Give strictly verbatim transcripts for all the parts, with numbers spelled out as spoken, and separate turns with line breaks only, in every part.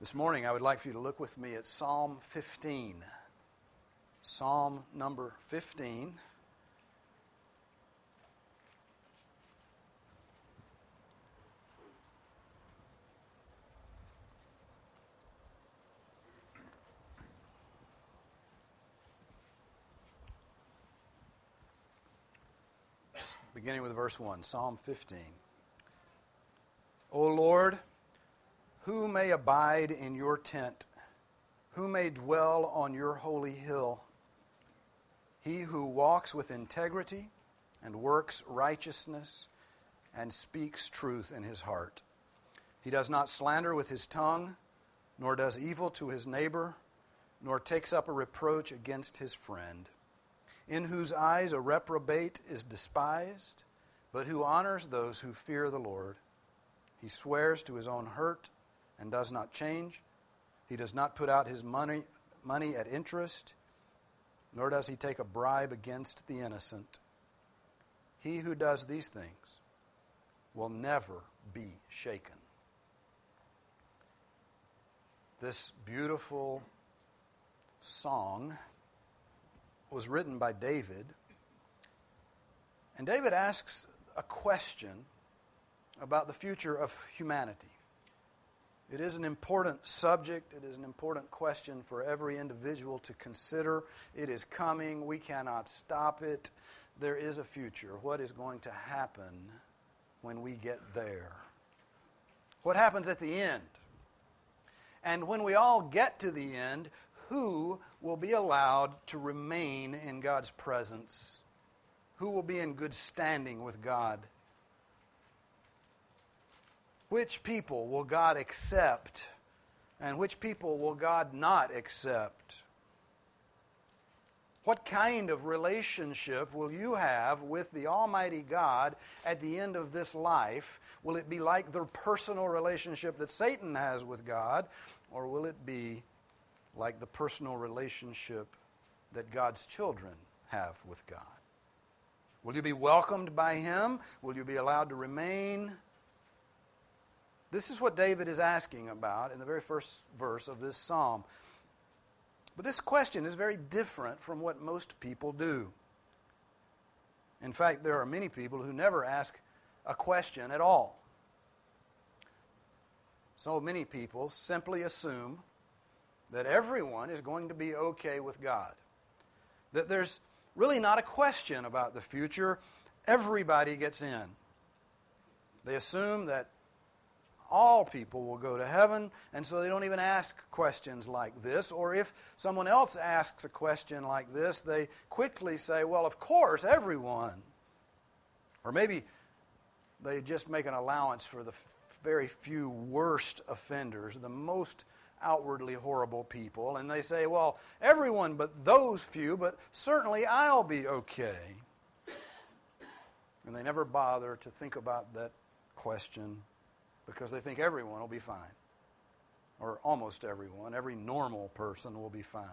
This morning I would like for you to look with me at Psalm fifteen. Psalm number fifteen. Beginning with verse one, Psalm fifteen. O Lord, who may abide in your tent? Who may dwell on your holy hill? He who walks with integrity and works righteousness and speaks truth in his heart. He does not slander with his tongue, nor does evil to his neighbor, nor takes up a reproach against his friend. In whose eyes a reprobate is despised, but who honors those who fear the Lord. He swears to his own hurt and does not change. He does not put out his money, money at interest, nor does he take a bribe against the innocent. He who does these things will never be shaken. This beautiful song was written by David, and David asks a question about the future of humanity. It is an important subject. It is an important question for every individual to consider. It is coming. We cannot stop it. There is a future. What is going to happen when we get there? What happens at the end? And when we all get to the end, who will be allowed to remain in God's presence? Who will be in good standing with God? Which people will God accept, and which people will God not accept? What kind of relationship will you have with the Almighty God at the end of this life? Will it be like the personal relationship that Satan has with God, or will it be like the personal relationship that God's children have with God? Will you be welcomed by Him? Will you be allowed to remain? This is what David is asking about in the very first verse of this psalm. But this question is very different from what most people do. In fact, there are many people who never ask a question at all. So many people simply assume that everyone is going to be okay with God. That there's really not a question about the future. Everybody gets in. They assume that all people will go to heaven, and so they don't even ask questions like this. Or if someone else asks a question like this, they quickly say, well, of course, everyone. Or maybe they just make an allowance for the f- very few worst offenders, the most outwardly horrible people, and they say, well, everyone but those few, but certainly I'll be okay. And they never bother to think about that question because they think everyone will be fine, or almost everyone, every normal person will be fine.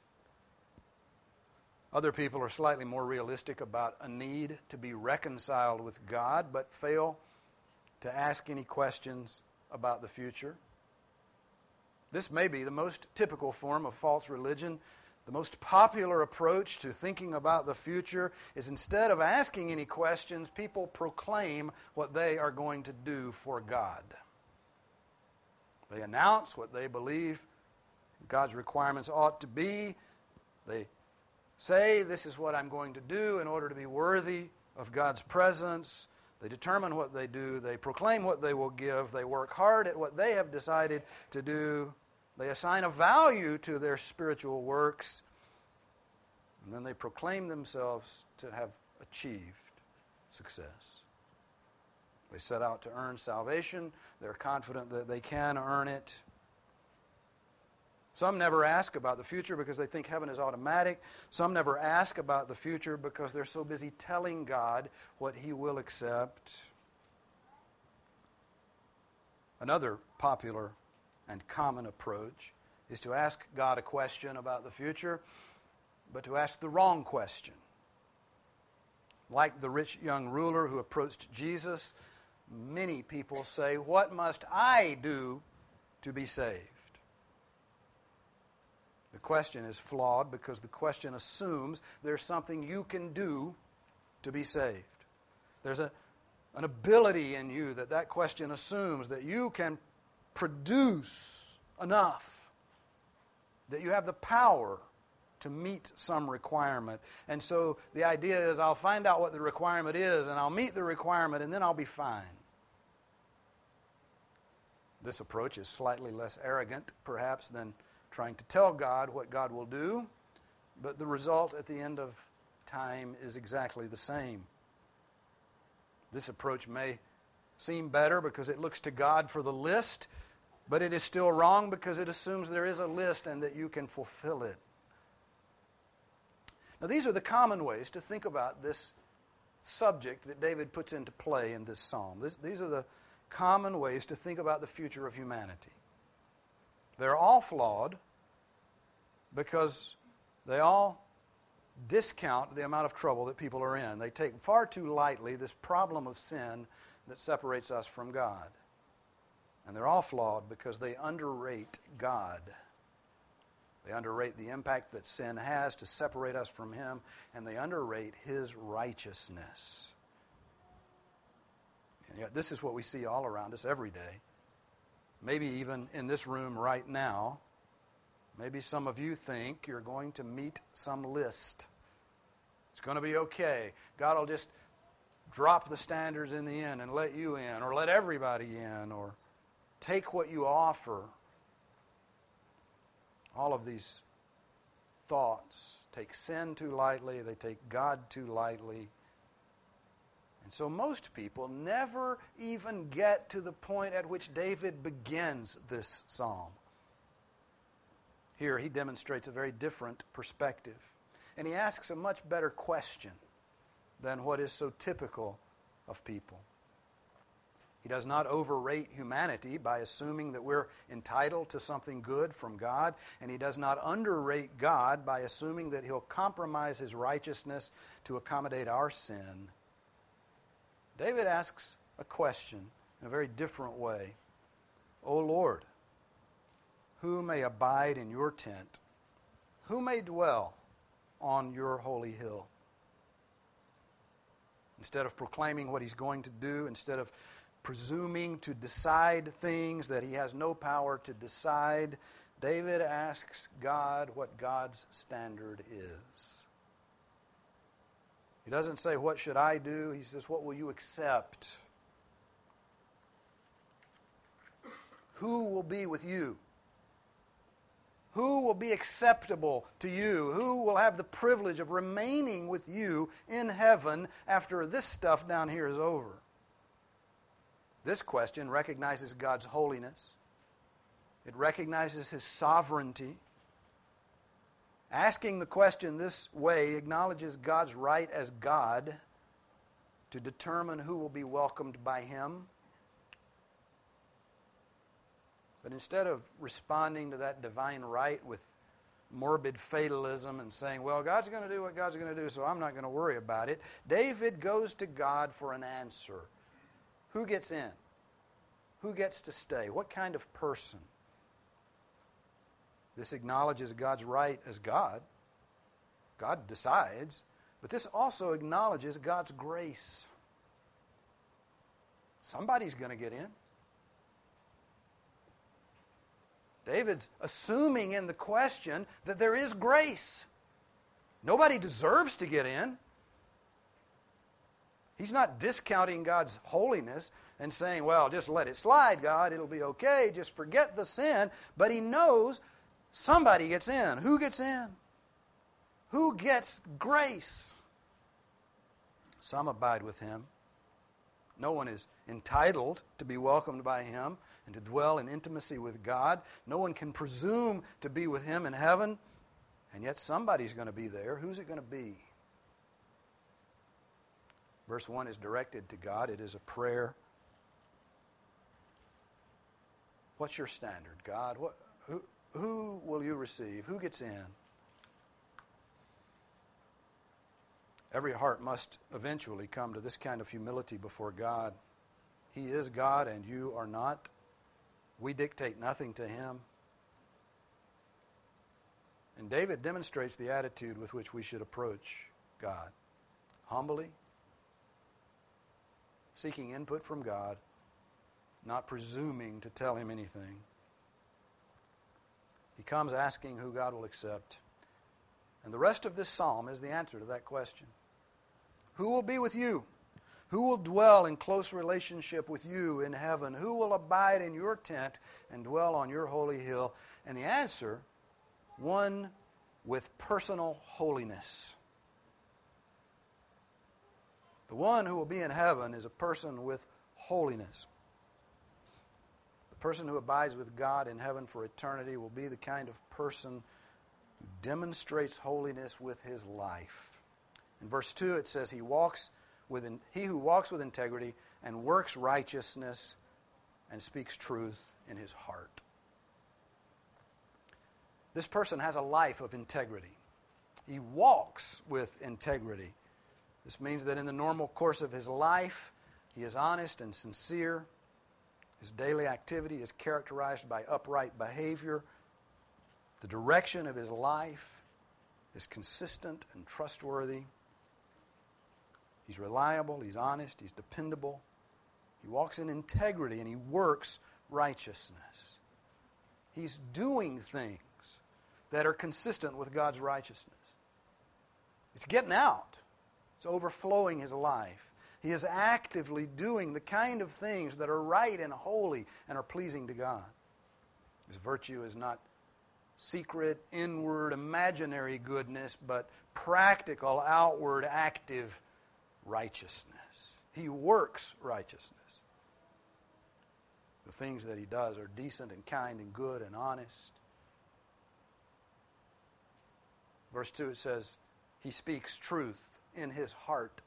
Other people are slightly more realistic about a need to be reconciled with God, but fail to ask any questions about the future. This may be the most typical form of false religion. The most popular approach to thinking about the future is instead of asking any questions, people proclaim what they are going to do for God. They announce what they believe God's requirements ought to be. They say, this is what I'm going to do in order to be worthy of God's presence. They determine what they do. They proclaim what they will give. They work hard at what they have decided to do. They assign a value to their spiritual works, and then they proclaim themselves to have achieved success. They set out to earn salvation. They're confident that they can earn it. Some never ask about the future because they think heaven is automatic. Some never ask about the future because they're so busy telling God what He will accept. Another popular and common approach is to ask God a question about the future, but to ask the wrong question. Like the rich young ruler who approached Jesus, many people say, "What must I do to be saved?" The question is flawed because the question assumes there's something you can do to be saved. There's a, an ability in you that that question assumes that you can produce enough, that you have the power to meet some requirement. And so the idea is I'll find out what the requirement is and I'll meet the requirement and then I'll be fine. This approach is slightly less arrogant, perhaps, than trying to tell God what God will do, but the result at the end of time is exactly the same. This approach may seem better because it looks to God for the list, but it is still wrong because it assumes there is a list and that you can fulfill it. Now, these are the common ways to think about this subject that David puts into play in this psalm. This, these are the common ways to think about the future of humanity. They're all flawed because they all discount the amount of trouble that people are in. They take far too lightly this problem of sin that separates us from God. And they're all flawed because they underrate God. They underrate the impact that sin has to separate us from Him, and they underrate His righteousness. And yet this is what we see all around us every day. Maybe even in this room right now, maybe some of you think you're going to meet some list. It's going to be okay. God will just drop the standards in the end and let you in, or let everybody in, or take what you offer. All of these thoughts take sin too lightly. They take God too lightly. And so most people never even get to the point at which David begins this psalm. Here he demonstrates a very different perspective. And he asks a much better question than what is so typical of people. He does not overrate humanity by assuming that we're entitled to something good from God, and he does not underrate God by assuming that He'll compromise His righteousness to accommodate our sin. David asks a question in a very different way. O Lord, who may abide in your tent? Who may dwell on your holy hill? Instead of proclaiming what he's going to do, instead of presuming to decide things that he has no power to decide, David asks God what God's standard is. He doesn't say, what should I do? He says, what will you accept? Who will be with you? Who will be acceptable to you? Who will have the privilege of remaining with you in heaven after this stuff down here is over? This question recognizes God's holiness. It recognizes His sovereignty. Asking the question this way acknowledges God's right as God to determine who will be welcomed by Him. But instead of responding to that divine right with morbid fatalism and saying, well, God's going to do what God's going to do, so I'm not going to worry about it, David goes to God for an answer. Who gets in? Who gets to stay? What kind of person? This acknowledges God's right as God. God decides. But this also acknowledges God's grace. Somebody's going to get in. David's assuming in the question that there is grace. Nobody deserves to get in. He's not discounting God's holiness and saying, well, just let it slide, God, it'll be okay, just forget the sin. But he knows somebody gets in. Who gets in? Who gets grace? Some abide with Him. No one is entitled to be welcomed by Him and to dwell in intimacy with God. No one can presume to be with Him in heaven, and yet somebody's going to be there. Who's it going to be? Verse one is directed to God. It is a prayer. What's your standard, God? What, who, who will you receive? Who gets in? Every heart must eventually come to this kind of humility before God. He is God and you are not. We dictate nothing to Him. And David demonstrates the attitude with which we should approach God. Humbly, seeking input from God, not presuming to tell him anything. He comes asking who God will accept. And the rest of this psalm is the answer to that question. Who will be with you? Who will dwell in close relationship with you in heaven? Who will abide in your tent and dwell on your holy hill? And the answer, one with personal holiness. The one who will be in heaven is a person with holiness. The person who abides with God in heaven for eternity will be the kind of person who demonstrates holiness with his life. In verse two it says, He walks with in, he who walks with integrity and works righteousness and speaks truth in his heart. This person has a life of integrity. He walks with integrity. This means that in the normal course of his life, he is honest and sincere. His daily activity is characterized by upright behavior. The direction of his life is consistent and trustworthy. He's reliable, he's honest, he's dependable. He walks in integrity and he works righteousness. He's doing things that are consistent with God's righteousness. It's getting out. It's overflowing his life. He is actively doing the kind of things that are right and holy and are pleasing to God. His virtue is not secret, inward, imaginary goodness, but practical, outward, active righteousness. He works righteousness. The things that he does are decent and kind and good and honest. Verse two, it says, he speaks truth in his heart.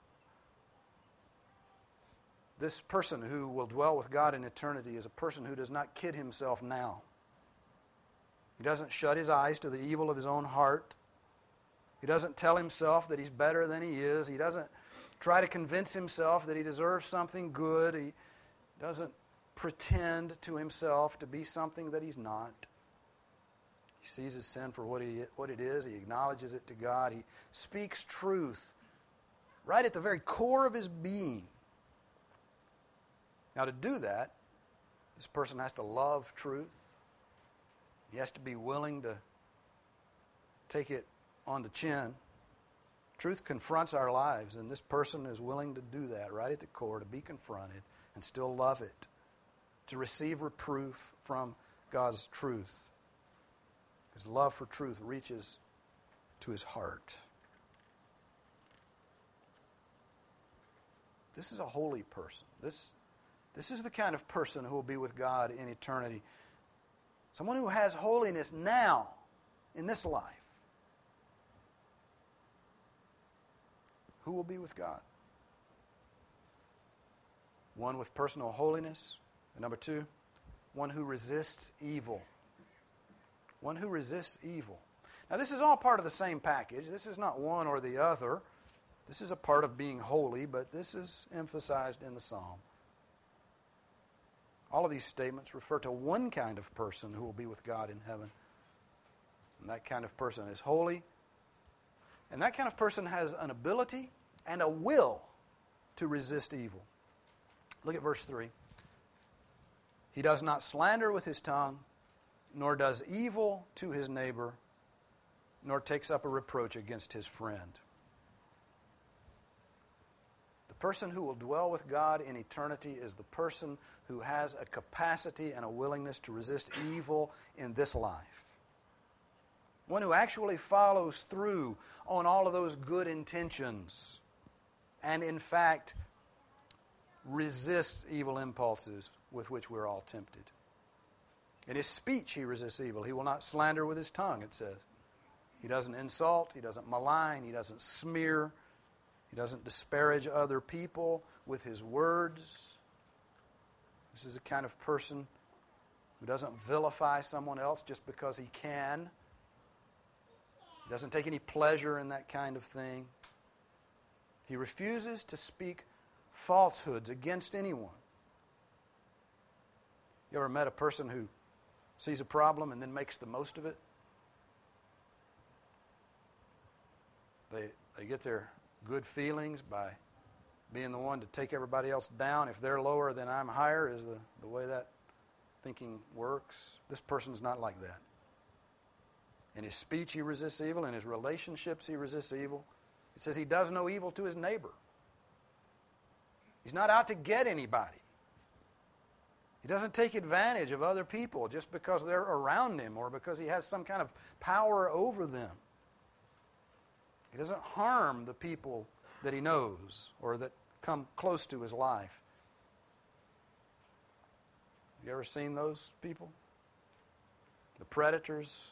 This person who will dwell with God in eternity is a person who does not kid himself now. He doesn't shut his eyes to the evil of his own heart. He doesn't tell himself that he's better than he is. He doesn't try to convince himself that he deserves something good. He doesn't pretend to himself to be something that he's not. He sees his sin for what he what it is. He acknowledges it to God. He speaks truth right at the very core of his being. Now, to do that, this person has to love truth. He has to be willing to take it on the chin. Truth confronts our lives, and this person is willing to do that right at the core, to be confronted and still love it, to receive reproof from God's truth. His love for truth reaches to his heart. This is a holy person. This, this is the kind of person who will be with God in eternity. Someone who has holiness now, in this life. Who will be with God? One with personal holiness. And number two, one who resists evil. One who resists evil. Now, this is all part of the same package. This is not one or the other. This is a part of being holy, but this is emphasized in the psalm. All of these statements refer to one kind of person who will be with God in heaven. And that kind of person is holy. And that kind of person has an ability and a will to resist evil. Look at verse three. He does not slander with his tongue, nor does evil to his neighbor, nor takes up a reproach against his friend. The person who will dwell with God in eternity is the person who has a capacity and a willingness to resist evil in this life. One who actually follows through on all of those good intentions and, in fact, resists evil impulses with which we're all tempted. In his speech, he resists evil. He will not slander with his tongue, it says. He doesn't insult. He doesn't malign. He doesn't smear. He doesn't disparage other people with his words. This is a kind of person who doesn't vilify someone else just because he can. He doesn't take any pleasure in that kind of thing. He refuses to speak falsehoods against anyone. You ever met a person who sees a problem and then makes the most of it? They, they get their good feelings by being the one to take everybody else down. If they're lower, then I'm higher, is the, the way that thinking works. This person's not like that. In his speech, he resists evil. In his relationships, he resists evil. It says he does no evil to his neighbor. He's not out to get anybody. He doesn't take advantage of other people just because they're around him or because he has some kind of power over them. He doesn't harm the people that he knows or that come close to his life. You ever seen those people? The predators.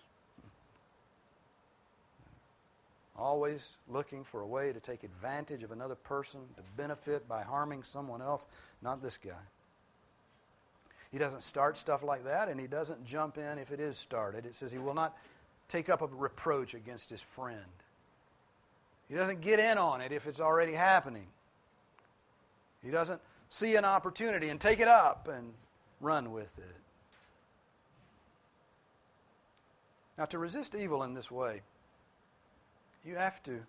Always looking for a way to take advantage of another person, to benefit by harming someone else. Not this guy. He doesn't start stuff like that, and he doesn't jump in if it is started. It says he will not take up a reproach against his friend. He doesn't get in on it if it's already happening. He doesn't see an opportunity and take it up and run with it. Now, to resist evil in this way, you have to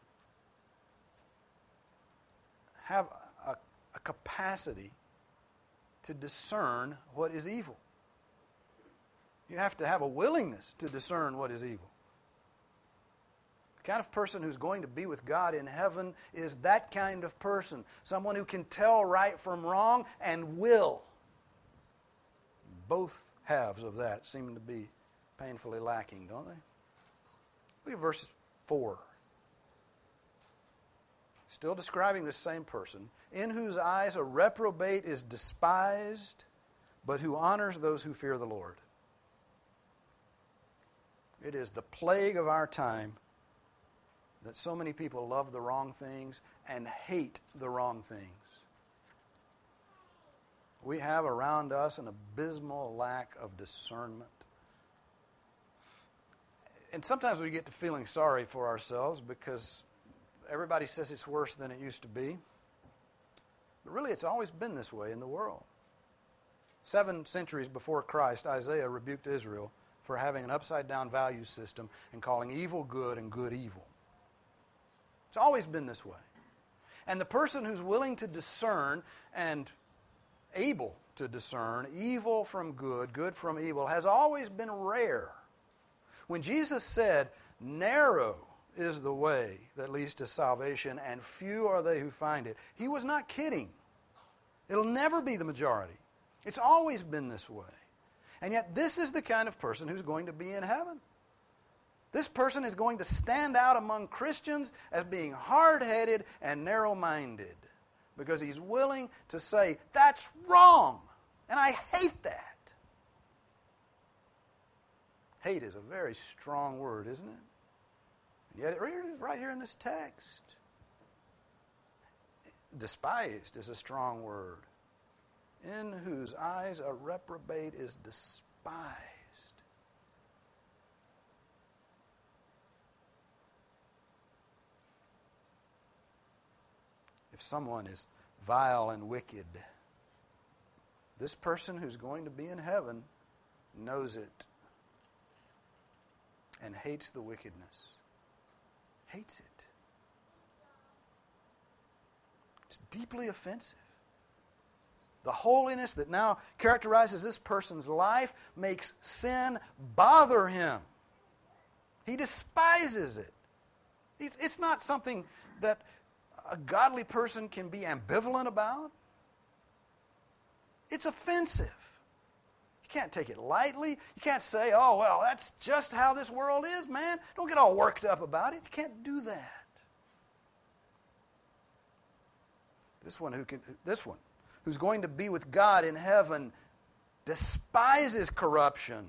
have a, a capacity to discern what is evil. You have to have a willingness to discern what is evil. The kind of person who's going to be with God in heaven is that kind of person. Someone who can tell right from wrong and will. Both halves of that seem to be painfully lacking, don't they? Look at verse four. Still describing this same person, in whose eyes a reprobate is despised, but who honors those who fear the Lord. It is the plague of our time that so many people love the wrong things and hate the wrong things. We have around us an abysmal lack of discernment. And sometimes we get to feeling sorry for ourselves because everybody says it's worse than it used to be. But really, it's always been this way in the world. Seven centuries before Christ, Isaiah rebuked Israel for having an upside-down value system and calling evil good and good evil. It's always been this way. And the person who's willing to discern and able to discern evil from good, good from evil, has always been rare. When Jesus said, narrow is the way that leads to salvation, and few are they who find it, he was not kidding. It'll never be the majority. It's always been this way. And yet this is the kind of person who's going to be in heaven. This person is going to stand out among Christians as being hard-headed and narrow-minded because he's willing to say, that's wrong, and I hate that. Hate is a very strong word, isn't it? And yet it is right here in this text. Despised is a strong word. In whose eyes a reprobate is despised. If someone is vile and wicked, this person who's going to be in heaven knows it and hates the wickedness. Hates it. It's deeply offensive. The holiness that now characterizes this person's life makes sin bother him. He despises it. It's, it's not something that a godly person can be ambivalent about. It's offensive. You can't take it lightly. You can't say, oh, well, that's just how this world is, man. Don't get all worked up about it. You can't do that. This one who can, this one who's going to be with God in heaven despises corruption.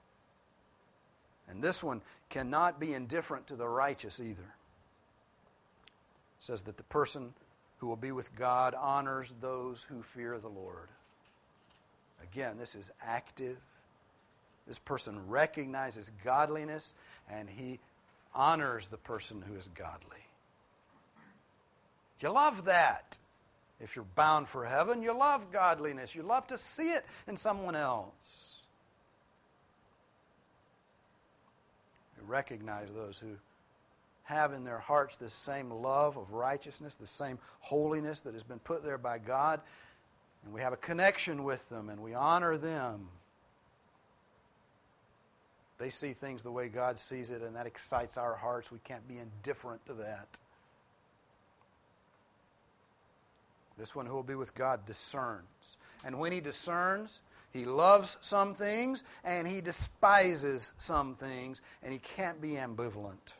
And this one cannot be indifferent to the righteous either. It says that the person who will be with God honors those who fear the Lord. Again, this is active. This person recognizes godliness, and he honors the person who is godly. You love that. If you're bound for heaven, you love godliness. You love to see it in someone else. You recognize those who have in their hearts this same love of righteousness, the same holiness that has been put there by God, and we have a connection with them and we honor them. They see things the way God sees it, and that excites our hearts. We can't be indifferent to that. This one who will be with God discerns. And when he discerns, he loves some things and he despises some things, and he can't be ambivalent.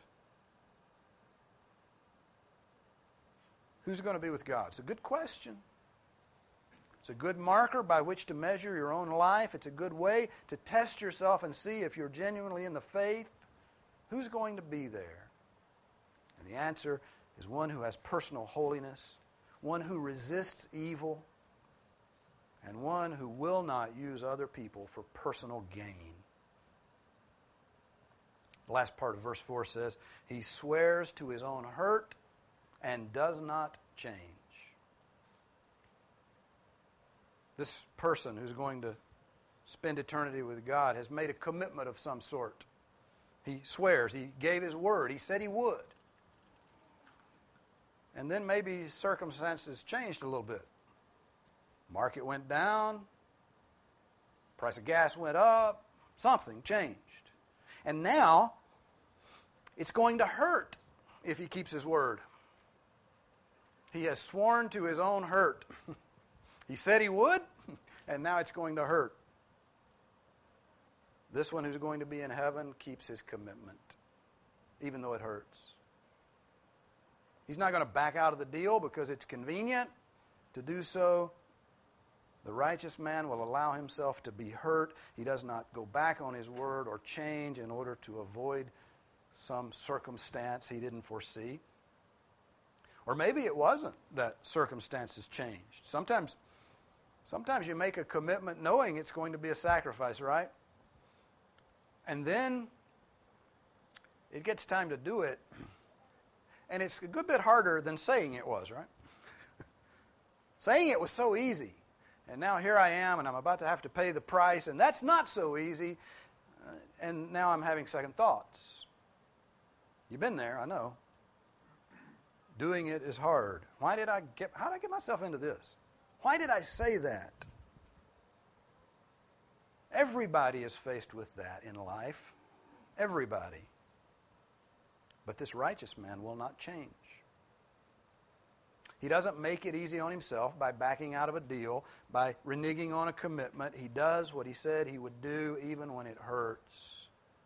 Who's going to be with God? It's a good question. It's a good marker by which to measure your own life. It's a good way to test yourself and see if you're genuinely in the faith. Who's going to be there? And the answer is one who has personal holiness, one who resists evil, and one who will not use other people for personal gain. The last part of verse four says, he swears to his own hurt and does not change. This person who's going to spend eternity with God has made a commitment of some sort. He swears. He gave his word. He said he would. And then maybe circumstances changed a little bit. Market went down. Price of gas went up. Something changed. And now it's going to hurt if he keeps his word. He has sworn to his own hurt. He said he would, and now it's going to hurt. This one who's going to be in heaven keeps his commitment, even though it hurts. He's not going to back out of the deal because it's convenient to do so. The righteous man will allow himself to be hurt. He does not go back on his word or change in order to avoid some circumstance he didn't foresee. Or maybe it wasn't that circumstances changed. Sometimes, sometimes you make a commitment knowing it's going to be a sacrifice, right? And then it gets time to do it, and it's a good bit harder than saying it was, right? Saying it was so easy, and now here I am, and I'm about to have to pay the price, and that's not so easy, uh, and now I'm having second thoughts. You've been there, I know. Doing it is hard. Why did I get, how did I get myself into this? Why did I say that? Everybody is faced with that in life. Everybody. But this righteous man will not change. He doesn't make it easy on himself by backing out of a deal, by reneging on a commitment. He does what he said he would do even when it hurts.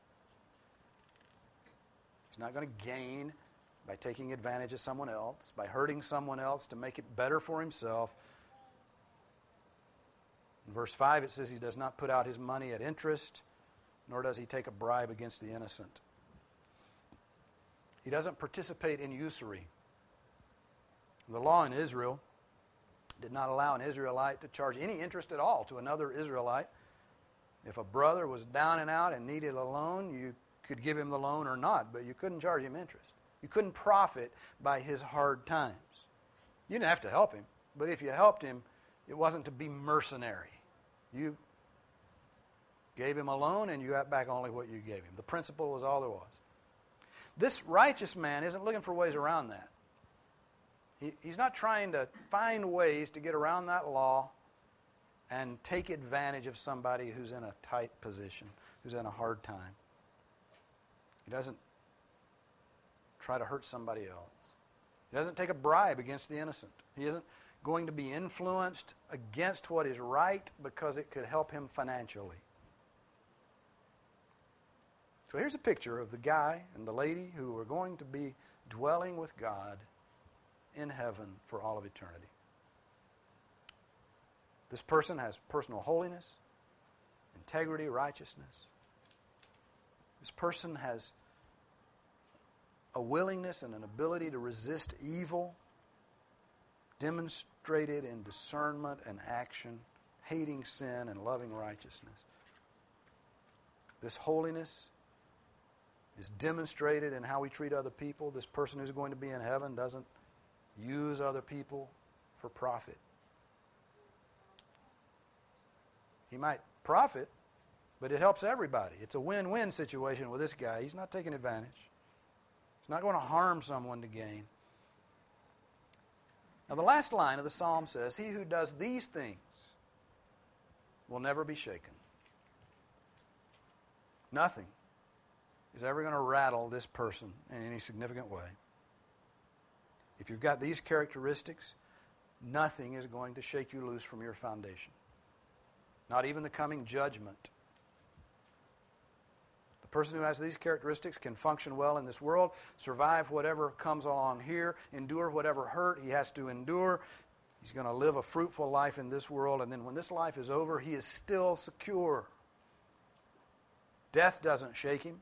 He's not going to gain by taking advantage of someone else, by hurting someone else to make it better for himself. In verse five it says he does not put out his money at interest, nor does he take a bribe against the innocent. He doesn't participate in usury. The law in Israel did not allow an Israelite to charge any interest at all to another Israelite. If a brother was down and out and needed a loan, you could give him the loan or not, but you couldn't charge him interest. You couldn't profit by his hard times. You didn't have to help him, but if you helped him, it wasn't to be mercenary. You gave him a loan and you got back only what you gave him. The principle was all there was. This righteous man isn't looking for ways around that. He, he's not trying to find ways to get around that law and take advantage of somebody who's in a tight position, who's in a hard time. He doesn't try to hurt somebody else. He doesn't take a bribe against the innocent. He isn't going to be influenced against what is right because it could help him financially. So here's a picture of the guy and the lady who are going to be dwelling with God in heaven for all of eternity. This person has personal holiness, integrity, righteousness. This person has a willingness and an ability to resist evil, demonstrated in discernment and action, hating sin and loving righteousness. This holiness is demonstrated in how we treat other people. This person who's going to be in heaven doesn't use other people for profit. He might profit, but it helps everybody. It's a win-win situation with this guy. He's not taking advantage. He's not going to harm someone to gain. Now the last line of the psalm says, he who does these things will never be shaken. Nothing is ever going to rattle this person in any significant way. If you've got these characteristics, nothing is going to shake you loose from your foundation. Not even the coming judgment. The person who has these characteristics can function well in this world, survive whatever comes along here, endure whatever hurt he has to endure. He's going to live a fruitful life in this world, and then when this life is over, he is still secure. Death doesn't shake him.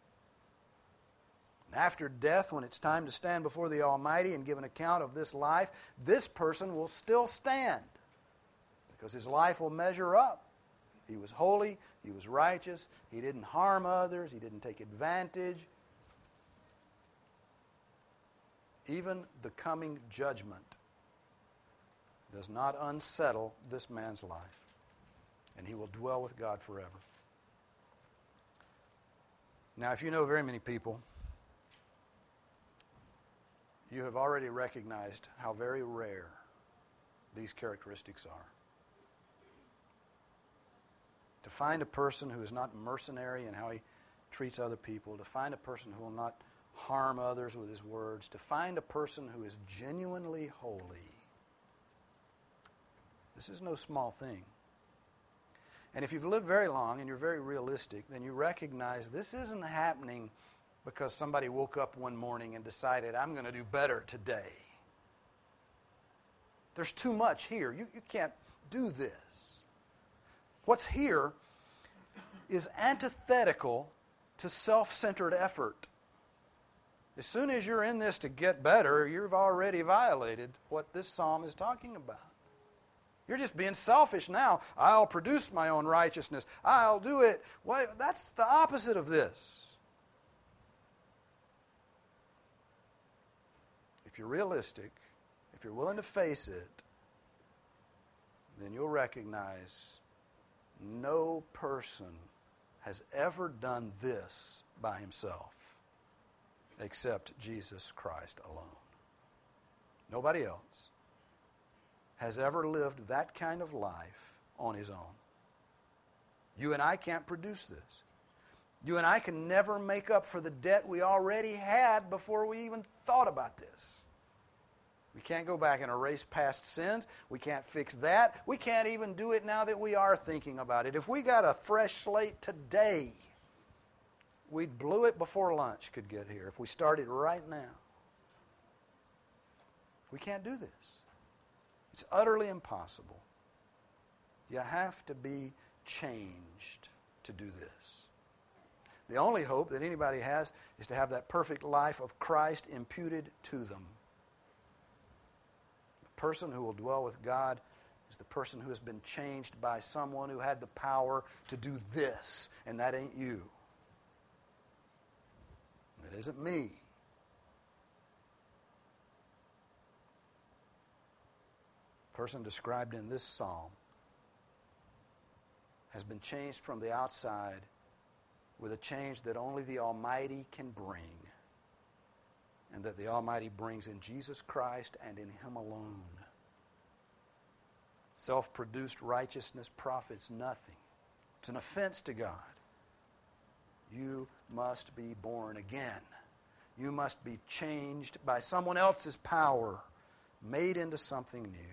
And after death, when it's time to stand before the Almighty and give an account of this life, this person will still stand because his life will measure up. He was holy, he was righteous, he didn't harm others, he didn't take advantage. Even the coming judgment does not unsettle this man's life, and he will dwell with God forever. Now, if you know very many people, you have already recognized how very rare these characteristics are. To find a person who is not mercenary in how he treats other people, to find a person who will not harm others with his words, to find a person who is genuinely holy, this is no small thing. And if you've lived very long and you're very realistic, then you recognize this isn't happening because somebody woke up one morning and decided, I'm going to do better today. There's too much here. You, you can't do this. What's here is antithetical to self-centered effort. As soon as you're in this to get better, you've already violated what this psalm is talking about. You're just being selfish now. I'll produce my own righteousness. I'll do it. Well, that's the opposite of this. If you're realistic, if you're willing to face it, then you'll recognize no person has ever done this by himself except Jesus Christ alone. Nobody else has ever lived that kind of life on his own. You and I can't produce this. You and I can never make up for the debt we already had before we even thought about this. We can't go back and erase past sins. We can't fix that. We can't even do it now that we are thinking about it. If we got a fresh slate today, we'd blew it before lunch could get here if we started right now. We can't do this. It's utterly impossible. You have to be changed to do this. The only hope that anybody has is to have that perfect life of Christ imputed to them. The person who will dwell with God is the person who has been changed by someone who had the power to do this, and that ain't you. That isn't me. The person described in this psalm has been changed from the outside with a change that only the Almighty can bring, and that the Almighty brings in Jesus Christ and in Him alone. Self-produced righteousness profits nothing. It's an offense to God. You must be born again. You must be changed by someone else's power, made into something new.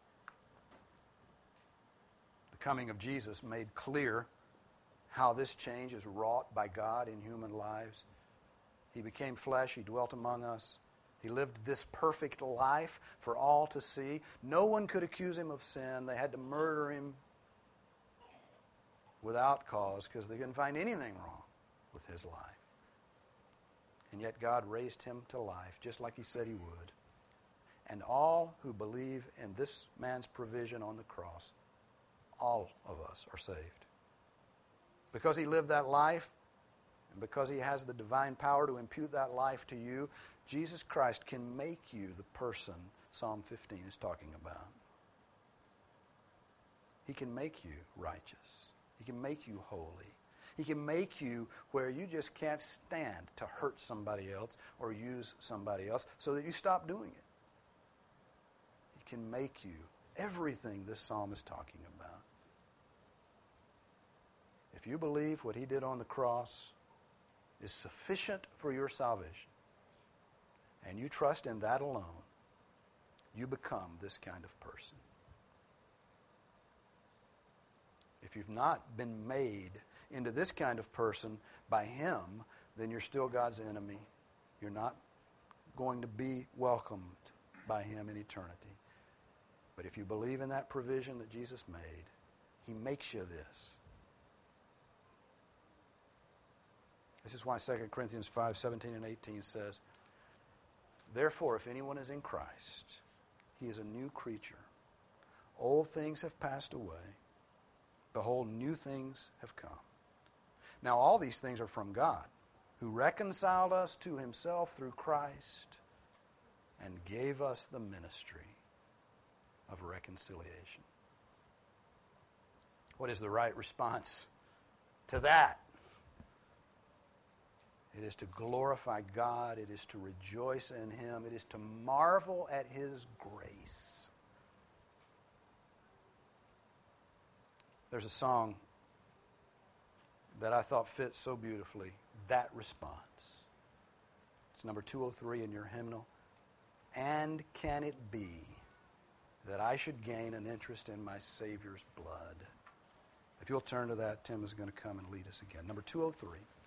The coming of Jesus made clear how this change is wrought by God in human lives. He became flesh. He dwelt among us. He lived this perfect life for all to see. No one could accuse him of sin. They had to murder him without cause because they couldn't find anything wrong with his life. And yet God raised him to life just like He said He would. And all who believe in this man's provision on the cross, all of us are saved. Because He lived that life, and because He has the divine power to impute that life to you, Jesus Christ can make you the person Psalm fifteen is talking about. He can make you righteous. He can make you holy. He can make you where you just can't stand to hurt somebody else or use somebody else so that you stop doing it. He can make you everything this psalm is talking about. If you believe what he did on the cross is sufficient for your salvation, and you trust in that alone, you become this kind of person. If you've not been made into this kind of person by him, then you're still God's enemy. You're not going to be welcomed by him in eternity. But if you believe in that provision that Jesus made, he makes you this. This is why Second Corinthians five, seventeen and eighteen says, therefore, if anyone is in Christ, he is a new creature. Old things have passed away. Behold, new things have come. Now all these things are from God, who reconciled us to himself through Christ and gave us the ministry of reconciliation. What is the right response to that? It is to glorify God. It is to rejoice in him. It is to marvel at his grace. There's a song that I thought fit so beautifully that response. It's number two oh three in your hymnal. And can it be that I should gain an interest in my Savior's blood? If you'll turn to that, Tim is going to come and lead us again. Number two oh three.